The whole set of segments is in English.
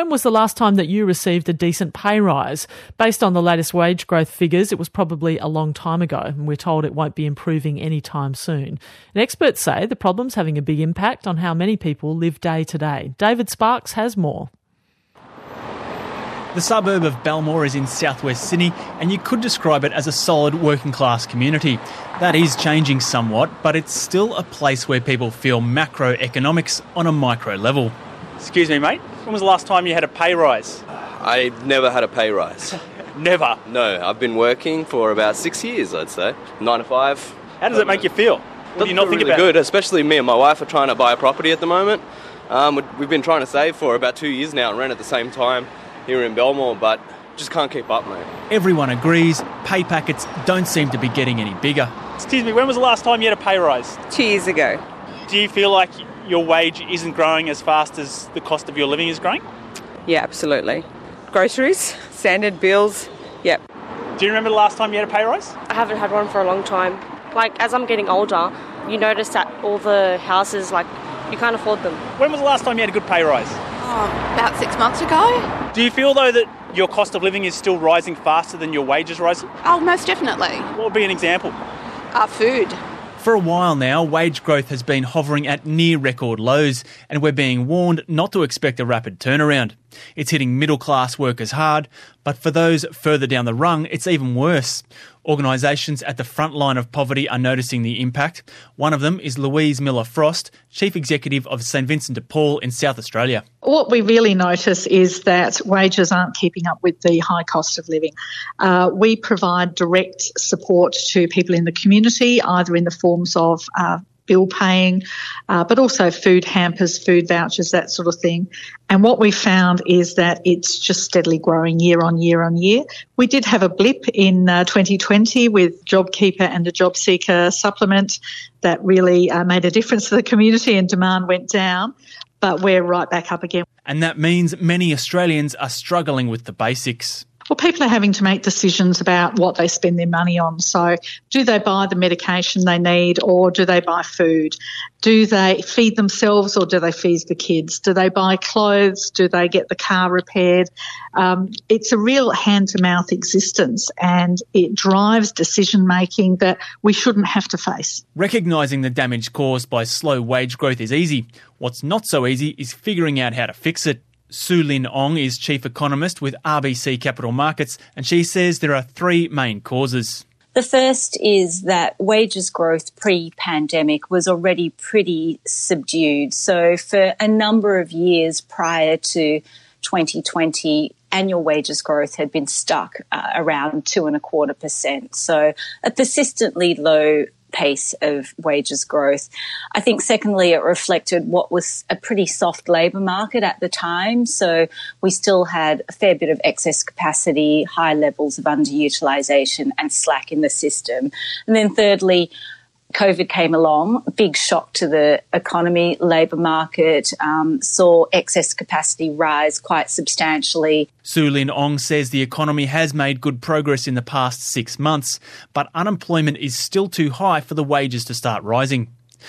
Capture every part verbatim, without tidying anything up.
when was the last time that you received a decent pay rise? Based on the latest wage growth figures, it was probably a long time ago, and we're told it won't be improving anytime soon. And experts say the problem's having a big impact on how many people live day to day. David Sparks has more. The suburb of Belmore is in southwest Sydney, and you could describe it as a solid working class community. That is changing somewhat, but it's still a place where people feel macroeconomics on a micro level. Excuse me, mate. When was the last time you had a pay rise? I never had a pay rise. Never? No, I've been working for about six years, I'd say. Nine to five. How does it make you feel? What do you not think really about good, it? Especially me and my wife are trying to buy a property at the moment. Um, we've been trying to save for about two years now and rent at the same time here in Belmore, but just can't keep up, mate. Everyone agrees pay packets don't seem to be getting any bigger. Excuse me, when was the last time you had a pay rise? Two years ago. Do you feel like your wage isn't growing as fast as the cost of your living is growing? Yeah, absolutely. Groceries, standard bills, yep. Do you remember the last time you had a pay rise? I haven't had one for a long time. Like, as I'm getting older, you notice that all the houses, like, you can't afford them. When was the last time you had a good pay rise? Oh, about six months ago. Do you feel, though, that your cost of living is still rising faster than your wages rising? Oh, most definitely. What would be an example? Uh, food. For a while now, wage growth has been hovering at near record lows, and we're being warned not to expect a rapid turnaround. It's hitting middle-class workers hard, but for those further down the rung, it's even worse. Organisations at the front line of poverty are noticing the impact. One of them is Louise Miller-Frost, Chief Executive of St Vincent de Paul in South Australia. What we really notice is that wages aren't keeping up with the high cost of living. Uh, we provide direct support to people in the community, either in the forms of uh, bill paying, uh, but also food hampers, food vouchers, that sort of thing. And what we found is that it's just steadily growing year on year on year. We did have a blip in uh, twenty twenty with JobKeeper and the JobSeeker supplement that really uh, made a difference to the community, and demand went down, but we're right back up again. And that means many Australians are struggling with the basics. Well, people are having to make decisions about what they spend their money on. So do they buy the medication they need, or do they buy food? Do they feed themselves, or do they feed the kids? Do they buy clothes? Do they get the car repaired? Um, it's a real hand-to-mouth existence, and it drives decision-making that we shouldn't have to face. Recognising the damage caused by slow wage growth is easy. What's not so easy is figuring out how to fix it. Sue Lin Ong is Chief Economist with R B C Capital Markets, and she says there are three main causes. The first is that wages growth pre-pandemic was already pretty subdued. So for a number of years prior to twenty twenty, annual wages growth had been stuck uh, around two and a quarter percent. So a persistently low pace of wages growth. I think secondly, it reflected what was a pretty soft labour market at the time. So we still had a fair bit of excess capacity, high levels of underutilisation and slack in the system. And then thirdly, COVID came along, big shock to the economy, labour market, um, saw excess capacity rise quite substantially. Sue Lin Ong says the economy has made good progress in the past six months, but unemployment is still too high for the wages to start rising.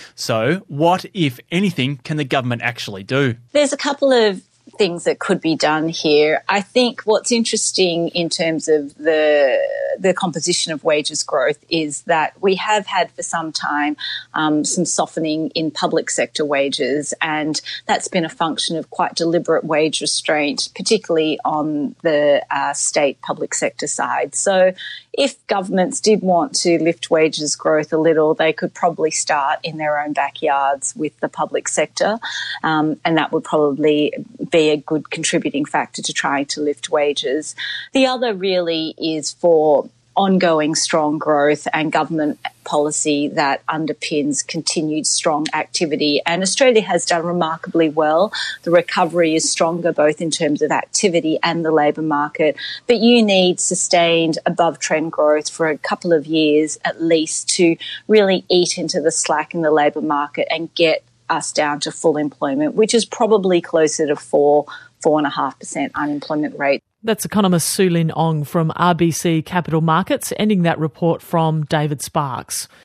So what, if anything, can the government actually do? There's a couple of things that could be done here. I think what's interesting in terms of the the composition of wages growth is that we have had for some time um, some softening in public sector wages, and that's been a function of quite deliberate wage restraint, particularly on the uh, state public sector side. So if governments did want to lift wages growth a little, they could probably start in their own backyards with the public sector, um, and that would probably be a good contributing factor to trying to lift wages. The other really is for ongoing strong growth and government policy that underpins continued strong activity. And Australia has done remarkably well. The recovery is stronger both in terms of activity and the labour market. But you need sustained above trend growth for a couple of years at least to really eat into the slack in the labour market and get us down to full employment, which is probably closer to four, four and a half percent unemployment rate. That's economist Sue Lin Ong from R B C Capital Markets, ending that report from David Sparks.